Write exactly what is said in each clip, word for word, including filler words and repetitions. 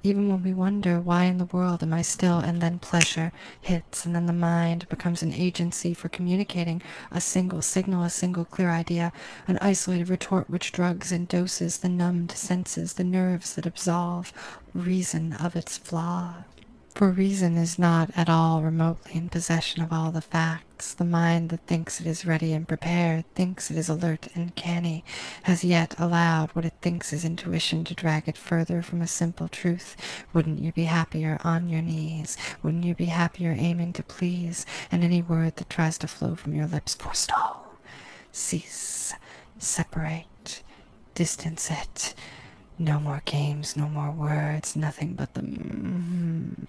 even when we wonder, why in the world am I still? And then pleasure hits, and then the mind becomes an agency for communicating a single signal, a single clear idea, an isolated retort which drugs and doses the numbed senses, the nerves that absolve reason of its flaw. For reason is not at all remotely in possession of all the facts. The mind that thinks it is ready and prepared, thinks it is alert and canny, has yet allowed what it thinks is intuition to drag it further from a simple truth. Wouldn't you be happier on your knees? Wouldn't you be happier aiming to please? And any word that tries to flow from your lips, forestall, cease, separate, distance it. No more games, no more words, nothing but the mm,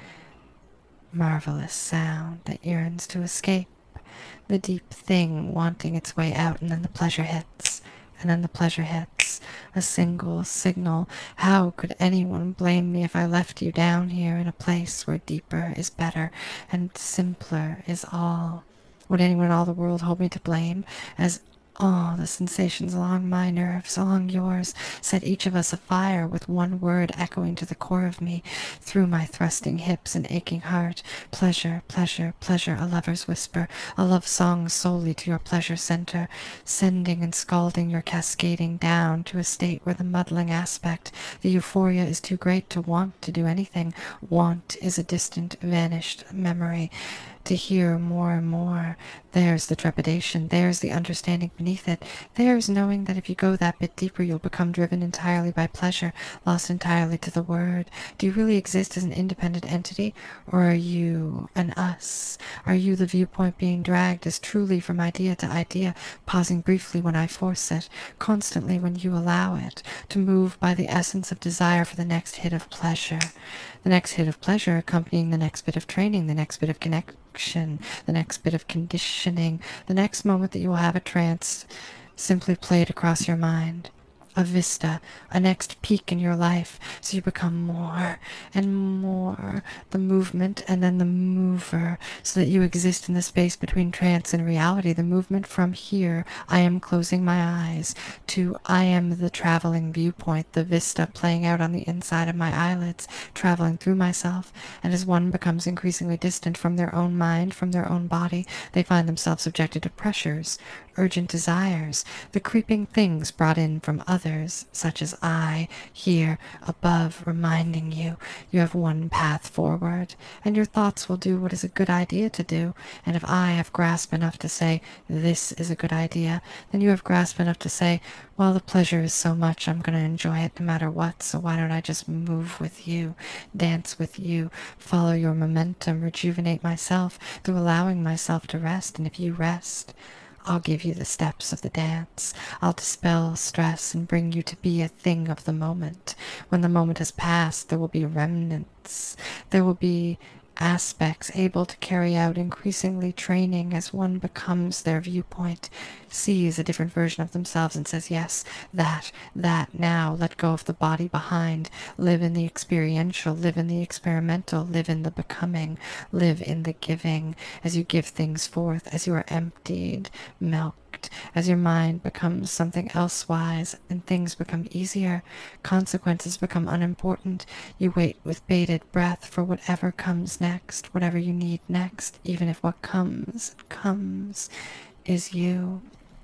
marvelous sound that yearns to escape, the deep thing wanting its way out, and then the pleasure hits, and then the pleasure hits, a single signal. How could anyone blame me if I left you down here in a place where deeper is better and simpler is all? Would anyone in all the world hold me to blame, as all the sensations along my nerves, along yours, set each of us afire with one word echoing to the core of me, through my thrusting hips and aching heart? Pleasure, pleasure, pleasure, a lover's whisper, a love song solely to your pleasure center, sending and scalding your cascading down to a state where the muddling aspect, the euphoria is too great to want to do anything. Want is a distant, vanished memory. To hear more and more, there's the trepidation, there's the understanding beneath it, there's knowing that if you go that bit deeper you'll become driven entirely by pleasure, lost entirely to the word. Do you really exist as an independent entity, or are you an us? Are you the viewpoint being dragged as truly from idea to idea, pausing briefly when I force it, constantly when you allow it, to move by the essence of desire for the next hit of pleasure? The next hit of pleasure accompanying the next bit of training, the next bit of connection, the next bit of conditioning, the next moment that you will have a trance simply played across your mind. A vista, a next peak in your life, so you become more and more the movement and then the mover, so that you exist in the space between trance and reality, the movement from here, I am closing my eyes, to I am the traveling viewpoint, the vista playing out on the inside of my eyelids, traveling through myself, and as one becomes increasingly distant from their own mind, from their own body, they find themselves subjected to pressures, urgent desires, the creeping things brought in from others, such as I, here, above, reminding you, you have one path forward, and your thoughts will do what is a good idea to do, and if I have grasp enough to say, this is a good idea, then you have grasp enough to say, well, the pleasure is so much, I'm going to enjoy it no matter what, so why don't I just move with you, dance with you, follow your momentum, rejuvenate myself through allowing myself to rest, and if you rest, I'll give you the steps of the dance. I'll dispel stress and bring you to be a thing of the moment. When the moment has passed, there will be remnants. There will be aspects able to carry out increasingly training as one becomes their viewpoint, sees a different version of themselves and says, yes, that, that now, let go of the body behind, live in the experiential, live in the experimental, live in the becoming, live in the giving, as you give things forth, as you are emptied, milked, as your mind becomes something elsewise and things become easier, consequences become unimportant, you wait with bated breath for whatever comes next, whatever you need next, even if what comes, comes, is you.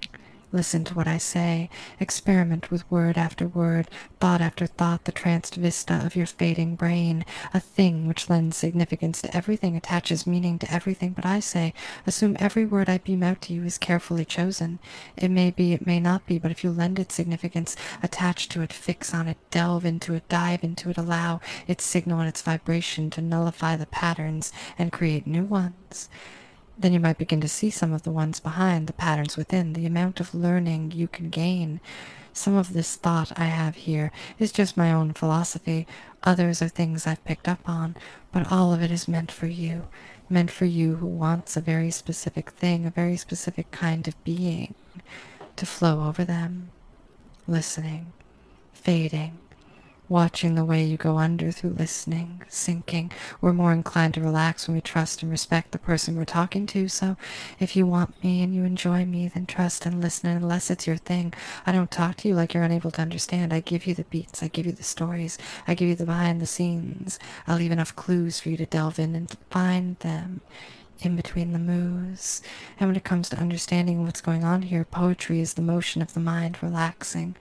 Listen to what I say. Experiment with word after word, thought after thought, the tranced vista of your fading brain. A thing which lends significance to everything, attaches meaning to everything. But I say, assume every word I beam out to you is carefully chosen. It may be, it may not be, but if you lend it significance, attach to it, fix on it, delve into it, dive into it, allow its signal and its vibration to nullify the patterns and create new ones, then you might begin to see some of the ones behind, the patterns within, the amount of learning you can gain. Some of this thought I have here is just my own philosophy. Others are things I've picked up on, but all of it is meant for you. Meant for you who wants a very specific thing, a very specific kind of being, to flow over them. Listening, fading, watching the way you go under through listening, sinking. We're more inclined to relax when we trust and respect the person we're talking to, so if you want me and you enjoy me, then trust and listen, unless it's your thing. I don't talk to you like you're unable to understand. I give you the beats, I give you the stories, I give you the behind the scenes. I leave enough clues for you to delve in and find them in between the moves. And when it comes to understanding what's going on here, poetry is the motion of the mind relaxing.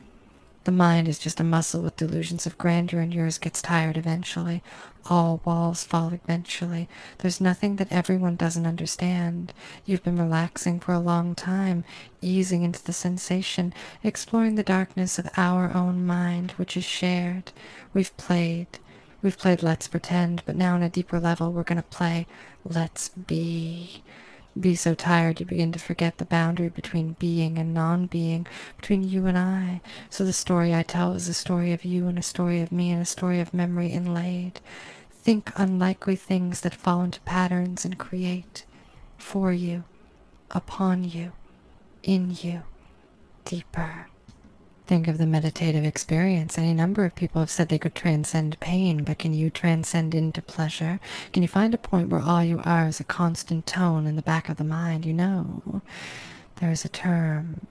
The mind is just a muscle with delusions of grandeur, and yours gets tired eventually. All walls fall eventually. There's nothing that everyone doesn't understand. You've been relaxing for a long time, easing into the sensation, exploring the darkness of our own mind, which is shared. We've played. We've played Let's Pretend, but now on a deeper level we're going to play Let's Be. Be so tired you begin to forget the boundary between being and non-being, between you and I. So the story I tell is a story of you and a story of me and a story of memory inlaid. Think unlikely things that fall into patterns and create for you, upon you, in you, deeper. Think of the meditative experience. Any number of people have said they could transcend pain, but can you transcend into pleasure? Can you find a point where all you are is a constant tone in the back of the mind? You know, there is a term,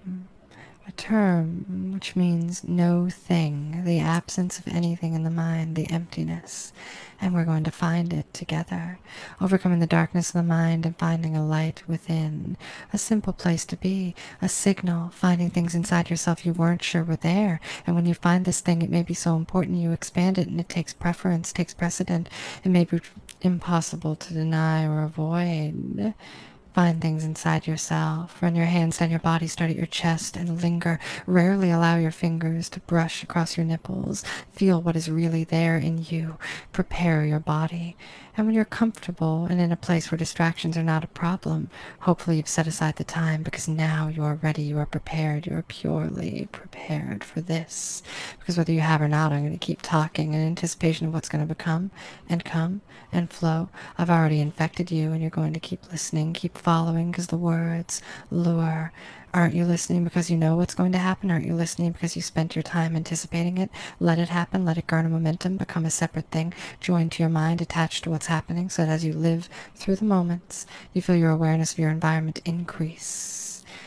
a term which means no thing, the absence of anything in the mind, the emptiness. And we're going to find it together, overcoming the darkness of the mind and finding a light within, a simple place to be, a signal, finding things inside yourself you weren't sure were there. And when you find this thing, it may be so important you expand it, and it takes preference, takes precedent. It may be impossible to deny or avoid. Find things inside yourself. Run your hands down your body, start at your chest, and linger. Rarely allow your fingers to brush across your nipples. Feel what is really there in you. Prepare your body. And when you're comfortable and in a place where distractions are not a problem, hopefully you've set aside the time, because now you are ready, you are prepared, you are purely prepared for this. Because whether you have or not, I'm going to keep talking in anticipation of what's going to become and come and flow. I've already infected you, and you're going to keep listening, keep following, because the words lure. Aren't you listening because you know what's going to happen? Aren't you listening because you spent your time anticipating it? Let it happen. Let it garner momentum, become a separate thing, joined to your mind, attached to what's happening, so that as you live through the moments, you feel your awareness of your environment increase.